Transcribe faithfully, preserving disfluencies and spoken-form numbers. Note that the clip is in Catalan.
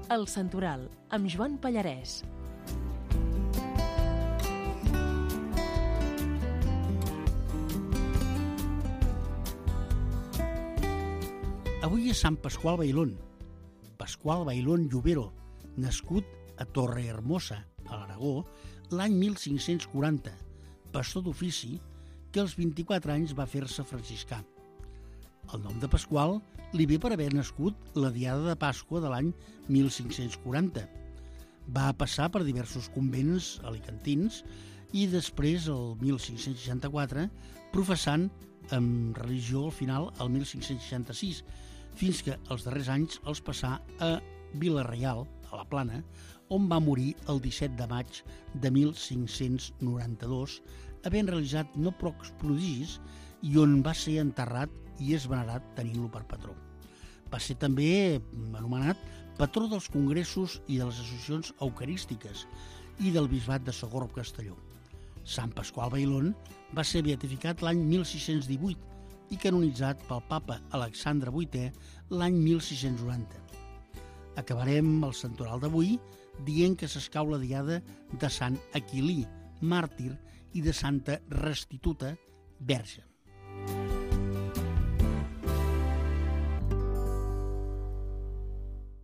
El Santoral, amb Joan Pallarès. Avui és Sant Pasqual Bailón, Pasqual Bailón Llobero, nascut a Torrehermosa, a l'Aragó, l'any mil cinc-cents quaranta, pastor d'ofici que als vint-i-quatre anys va fer-se franciscà. El nom de Pasqual li ve per haver nascut la diada de Pasqua de l'any mil cinc-cents quaranta. Va passar per diversos convents alicantins i després, el mil cinc-cents seixanta-quatre, professant amb religió al final el mil cinc-cents seixanta-sis, fins que els darrers anys els passà a Vila-reial, a la Plana, on va morir el disset de maig de mil cinc-cents noranta-dos, havent realitzat no pocs prodigis i on va ser enterrat i és venerat tenint-lo per patró. Va ser també anomenat patró dels congressos i de les associacions eucarístiques i del bisbat de Sogorb-Castelló. Sant Pasqual Bailón va ser beatificat l'any mil sis-cents divuit i canonitzat pel papa Alexandre vuitè l'any mil sis-cents noranta. Acabarem el santoral d'avui dient que s'escau la diada de Sant Aquilí, màrtir, i de Santa Restituta, verge.